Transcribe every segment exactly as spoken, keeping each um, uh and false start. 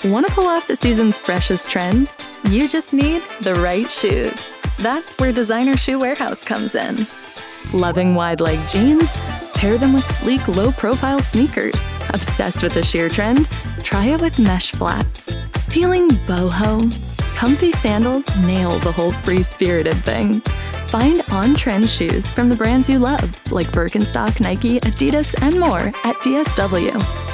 Want to pull off the season's freshest trends? You just need the right shoes. That's where Designer Shoe Warehouse comes in. Loving wide-leg jeans? Pair them with sleek, low-profile sneakers. Obsessed with the sheer trend? Try it with mesh flats. Feeling boho? Comfy sandals nail the whole free-spirited thing. Find on-trend shoes from the brands you love, like Birkenstock, Nike, Adidas, and more at D S W.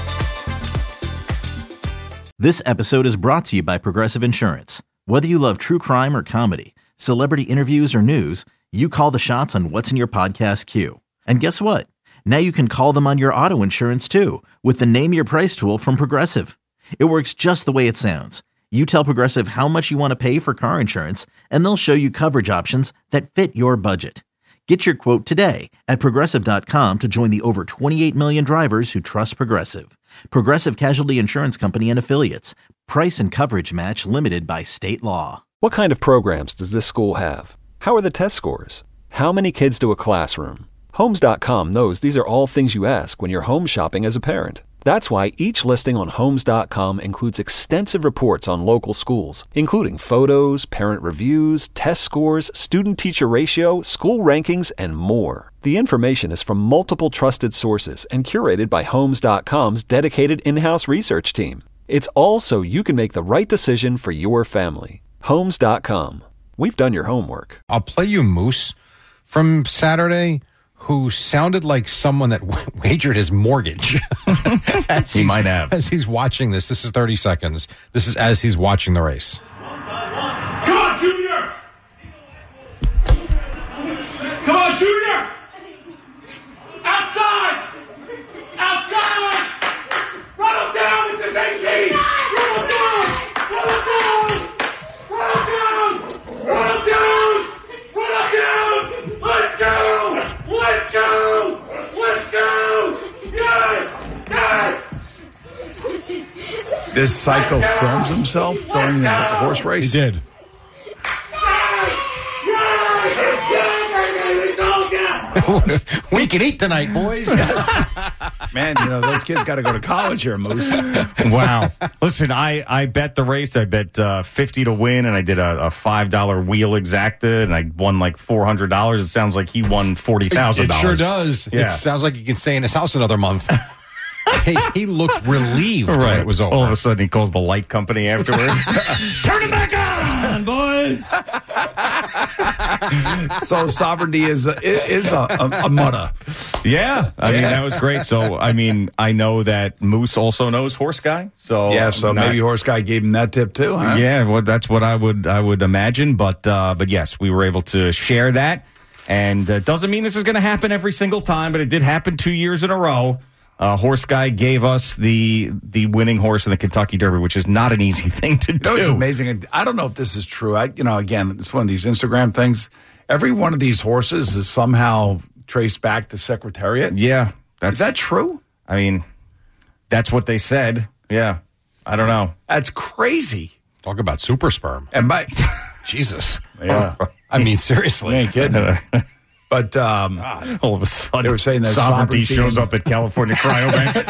This episode is brought to you by Progressive Insurance. Whether you love true crime or comedy, celebrity interviews or news, you call the shots on what's in your podcast queue. And guess what? Now you can call them on your auto insurance too with the Name Your Price tool from Progressive. It works just the way it sounds. You tell Progressive how much you want to pay for car insurance, and they'll show you coverage options that fit your budget. Get your quote today at Progressive dot com to join the over twenty-eight million drivers who trust Progressive. Progressive Casualty Insurance Company and Affiliates. Price and coverage match limited by state law. What kind of programs does this school have? How are the test scores? How many kids do a classroom? Homes dot com knows these are all things you ask when you're home shopping as a parent. That's why each listing on Homes dot com includes extensive reports on local schools, including photos, parent reviews, test scores, student-teacher ratio, school rankings, and more. The information is from multiple trusted sources and curated by Homes dot com's dedicated in-house research team. It's all so you can make the right decision for your family. Homes dot com. We've done your homework. I'll play you Moose from Saturday, who sounded like someone that w- wagered his mortgage. He might have. As he's watching this, this is thirty seconds. This is as he's watching the race. Come on, Junior! Come on, Junior! Outside! Outside! Run him down with this eighteen! Run him down! Run him down! Run him down! Run him down! Run him down! Let's go! Let's go! Let's go! Yes! Yes! This psycho films himself during the horse race? He did. We can eat tonight, boys. Man, you know, those kids got to go to college here, Moose. Wow. Listen, I, I bet the race. I bet uh, fifty to win, and I did a, a five dollar wheel exacta, and I won like four hundred dollars. It sounds like he won forty thousand dollars. It sure does. Yeah. It sounds like he can stay in his house another month. Hey, he looked relieved Right. when it was over. All of a sudden, he calls the light company afterwards. Turn it back on, boys. So sovereignty is a, is a, a, a mutta. Yeah. I mean, that was great. So, I mean, I know that Moose also knows Horse Guy. So Yeah, so not- maybe Horse Guy gave him that tip too, huh? Yeah, well, that's what I would I would imagine. But uh, but yes, we were able to share that, and it uh, doesn't mean this is going to happen every single time, but it did happen two years in a row. Uh, Horse Guy gave us the the winning horse in the Kentucky Derby, which is not an easy thing to do. You know, it's amazing. I don't know if this is true. I, you know, again, it's one of these Instagram things. Every one of these horses is somehow traced back to Secretariat. Yeah, that's Is that true? I mean, that's what they said. Yeah, I don't know. That's crazy. Talk about super sperm. And by Jesus. yeah, I mean, seriously. you ain't kidding. But um, All of a sudden, They were saying that sovereignty sovereignty- shows up at California Cryobank.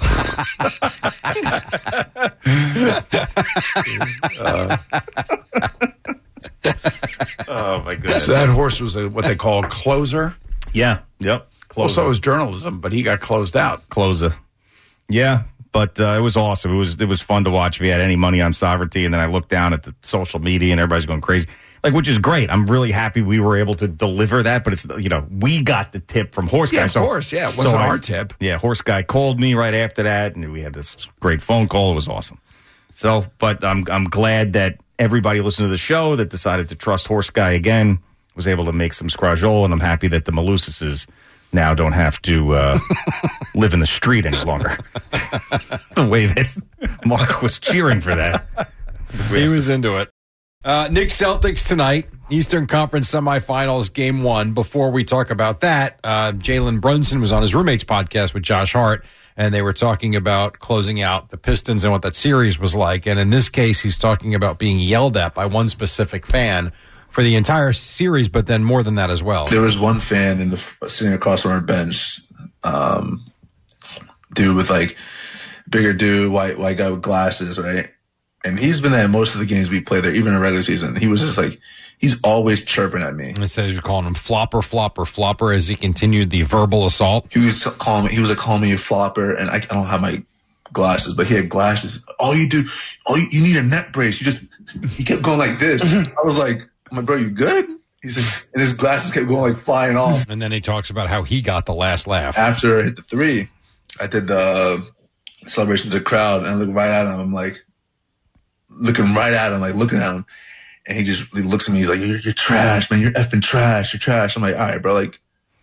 Oh my goodness! so that horse was a, what they call a closer. Yeah. Yep. Closer. Also, it was journalism, but he got closed out. Closer. Yeah, but uh, it was awesome. It was it was fun to watch if you had any money on sovereignty. And then I looked down at the social media and everybody's going crazy, like, which is great. I'm really happy we were able to deliver that. But it's, you know, we got the tip from Horse Guy. Yeah, of so, course. Yeah, it wasn't so I- our tip. Yeah, Horse Guy called me right after that, and we had this great phone call. It was awesome. So, but I'm I'm glad that everybody listened to the show that decided to trust Horse Guy again, was able to make some scrajol, and I'm happy that the Malusises now don't have to uh, live in the street any longer. The way that Mark was cheering for that. He was into it. Uh, Knicks Celtics tonight, Eastern Conference semifinals, game one. Before we talk about that, uh, Jalen Brunson was on his roommate's podcast with Josh Hart, and they were talking about closing out the Pistons and what that series was like. And in this case, he's talking about being yelled at by one specific fan for the entire series, but then more than that as well. There was one fan in the sitting across from our bench, um, dude with like bigger dude, white white guy with glasses, right? and he's been at most of the games we played there, even in regular season. He was just like, he's always chirping at me. Instead of calling him flopper, flopper, flopper as he continued the verbal assault. He was calling me, he was like calling me a flopper, and I, I don't have my glasses, but he had glasses. All you do, all you, you need a neck brace. You just, he kept going like this. I was like, I'm like, bro, you good? He's like, and his glasses kept going like flying off. And then he talks about how he got the last laugh. After I hit the three, I did the celebration to the crowd, and I looked right at him. I'm like, looking right at him, like looking at him. And he just he looks at me. He's like, you're, you're trash, man. You're effing trash. You're trash. I'm like, all right, bro. Like,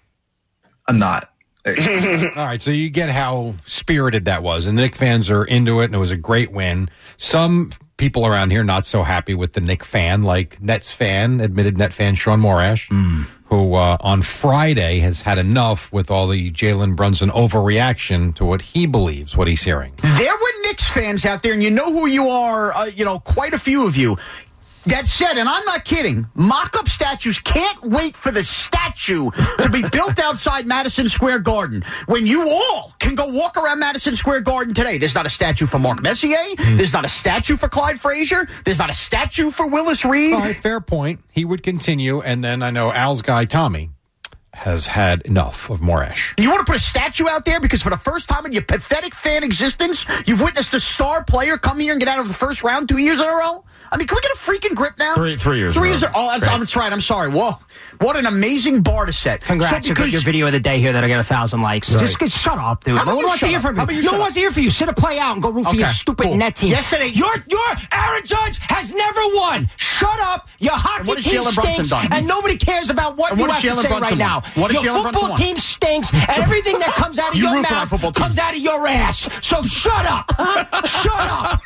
I'm not. All right, so you get how spirited that was. And the Knicks fans are into it, and it was a great win. Some people around here not so happy with the Knicks fan, like Nets fan, admitted Net fan Sean Morash, mm. who uh, on Friday has had enough with all the Jalen Brunson overreaction to what he believes, what he's hearing. There were Knicks fans out there, and you know who you are, uh, you know, quite a few of you. That said, and I'm not kidding, mock-up statues can't wait for the statue to be built outside Madison Square Garden when you all can go walk around Madison Square Garden today. There's not a statue for Mark Messier. Mm. There's not a statue for Clyde Frazier. There's not a statue for Willis Reed. All right, fair point. He would continue, and then I know Al's guy, Tommy, has had enough of Morash. You want to put a statue out there because for the first time in your pathetic fan existence, you've witnessed a star player come here and get out of the first round two years in a row? I mean, can we get a freaking grip now? Three, three years. Three years. Oh, that's, right. that's right. I'm sorry. Whoa. What an amazing bar to set. Congrats. So because, your video of the day here that I got a thousand likes. Right. Just, just shut up, dude. How No one wants to hear from you. No one wants to hear from you. Sit a play out and go root okay, for your stupid cool. net team. Yesterday, your your Aaron Judge has never won. Shut up. Your hockey team stinks, and nobody cares about what, what you have Jalen to say Brunson right now. What your Jalen football team stinks, and everything that comes out of you your mouth comes out of your ass. So shut up. Shut up.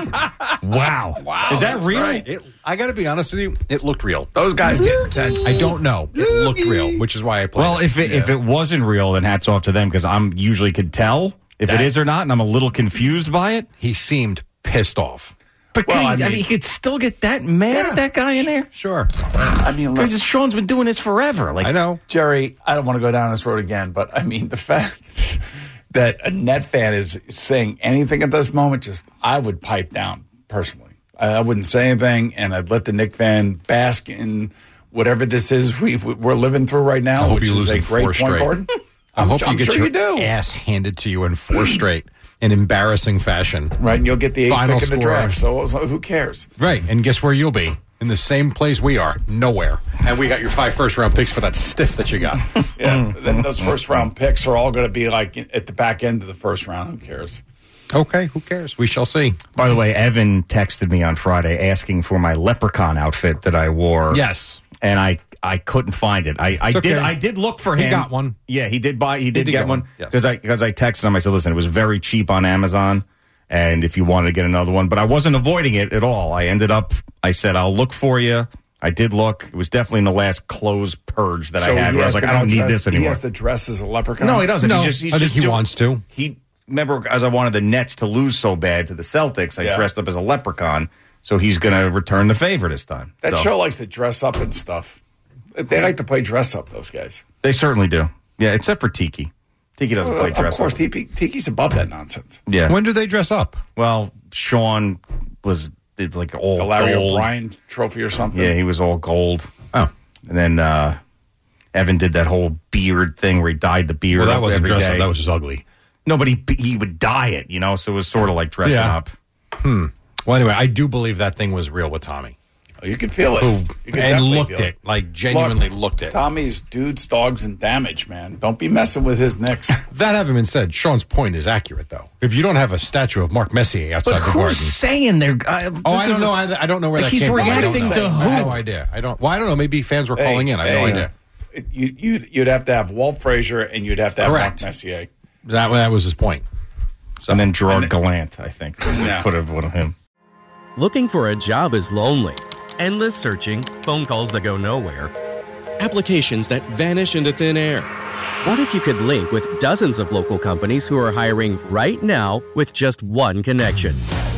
Wow. Wow. Is that real? Right. It, I got to be honest with you. It looked real. Those guys get intense. I don't know. It looked real, which is why I played Well, it. if it, yeah. if it wasn't real, then hats off to them because I'm usually could tell if that, it is or not, and I'm a little confused by it. He seemed pissed off. But well, he, I, mean, I mean, he could still get that mad yeah. at that guy in there. Sure. I mean, look, Because Sean's been doing this forever. Like I know. Jerry, I don't want to go down this road again, but I mean, the fact that a Net fan is saying anything at this moment, just I would pipe down personally. I, I wouldn't say anything, and I'd let the Knick fan bask in whatever this is we, we're living through right now, which is a great point guard. I hope I'm you get sure your you do. ass handed to you in four straight in embarrassing fashion. Right, and you'll get the eighth Final pick in the score. draft, so, so who cares? Right, and guess where you'll be? In the same place we are, nowhere. And we got your five first-round picks for that stiff that you got. Yeah, then those first-round picks are all going to be like at the back end of the first round. Who cares? Okay, who cares? We shall see. By the way, Evan texted me on Friday asking for my leprechaun outfit that I wore. Yes. And I, I couldn't find it. I, I It's did okay. I did look for him. He got one. Yeah, he did buy he did, did get get one one, yes. because I because I texted him. I said, "Listen, it was very cheap on Amazon, and if you wanted to get another one, but I wasn't avoiding it at all. I ended up I said, "I'll look for you." I did look. It was definitely in the last clothes purge that So I had he where I was has like, to I don't now need dress- this anymore. He has to dress as a leprechaun? No, he doesn't. No, he just, he's I think just he doing- wants to. He remember as I wanted the Nets to lose so bad to the Celtics, I Yeah. dressed up as a leprechaun. So he's going to return the favor this time. That So, show likes to dress up and stuff. They like to play dress up, those guys. They certainly do. Yeah, except for Tiki. Tiki doesn't play Uh, dress of course, up. Tiki, Tiki's above that nonsense. Yeah. When do they dress up? Well, Sean was did like all The Larry gold. O'Brien trophy or something. Yeah, he was all gold. Oh. And then uh, Evan did that whole beard thing where he dyed the beard Well, that up wasn't every dress day. up. That was just ugly. No, but he, he would dye it, you know, so it was sort of like dressing Yeah. up. Hmm. Well, anyway, I do believe that thing was real with Tommy. Oh, you could feel it. Who You could and definitely looked feel it. Like, genuinely looked it. Tommy's dudes, dogs, and damage, man. Don't be messing with his Knicks. That having been said, Sean's point is accurate, though. If you don't have a statue of Mark Messier outside But the who's garden. saying they're... Uh, Oh, I don't know. I, I don't know where that He's came from. I don't reacting know. to I have who? no idea. I don't. Well, I don't know. Maybe fans were calling in. I have no Hey, idea. it- You, you'd, you'd have to have Walt Frazier and you'd have to have Correct. Mark Messier. That that was his point. And then Gerard Gallant, I think. Yeah. Put one of him. Looking for a job is lonely. Endless searching, phone calls that go nowhere, applications that vanish into thin air. What if you could link with dozens of local companies who are hiring right now with just one connection?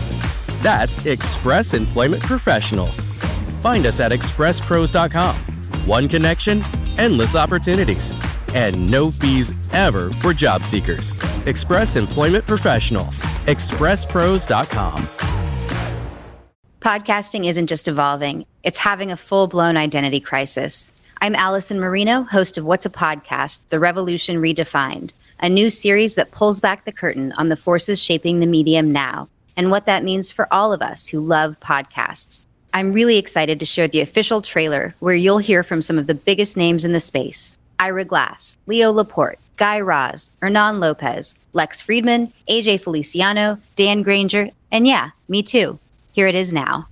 That's Express Employment Professionals. Find us at express pros dot com. One connection, endless opportunities, and no fees ever for job seekers. Express Employment Professionals. express pros dot com. Podcasting isn't just evolving, it's having a full-blown identity crisis. I'm Allison Marino, host of What's a Podcast? The Revolution Redefined, a new series that pulls back the curtain on the forces shaping the medium now and what that means for all of us who love podcasts. I'm really excited to share the official trailer where you'll hear from some of the biggest names in the space. Ira Glass, Leo Laporte, Guy Raz, Hernan Lopez, Lex Friedman, A J Feliciano, Dan Granger, and yeah, me too. Here it is now.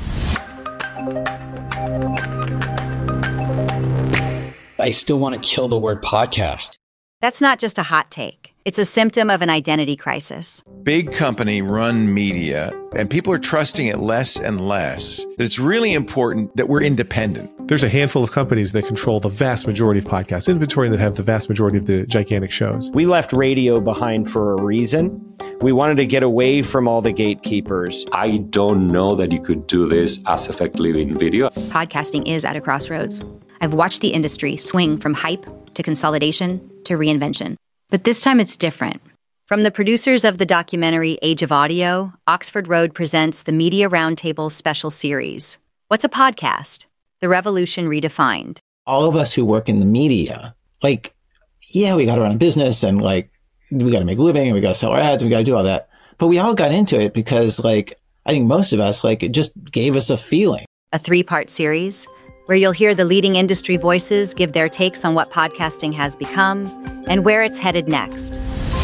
I still want to kill the word podcast. That's not just a hot take. It's a symptom of an identity crisis. Big company run media, and people are trusting it less and less. It's really important that we're independent. There's a handful of companies that control the vast majority of podcast inventory that have the vast majority of the gigantic shows. We left radio behind for a reason. We wanted to get away from all the gatekeepers. I don't know that you could do this as effectively in video. Podcasting is at a crossroads. I've watched the industry swing from hype to consolidation to reinvention. But this time it's different. From the producers of the documentary Age of Audio, Oxford Road presents the Media Roundtable special series. What's a podcast? The Revolution Redefined. All of us who work in the media, like, yeah, we got to run a business and like, we got to make a living and we got to sell our ads and we got to do all that. But we all got into it because like, I think most of us, like, it just gave us a feeling. A three-part series where you'll hear the leading industry voices give their takes on what podcasting has become and where it's headed next.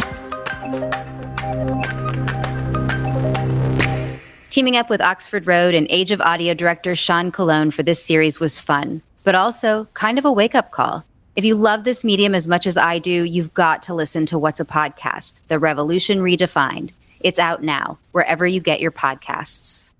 Teaming up with Oxford Road and Age of Audio director Sean Colon for this series was fun, but also kind of a wake-up call. If you love this medium as much as I do, you've got to listen to What's a Podcast? The Revolution Redefined. It's out now, wherever you get your podcasts.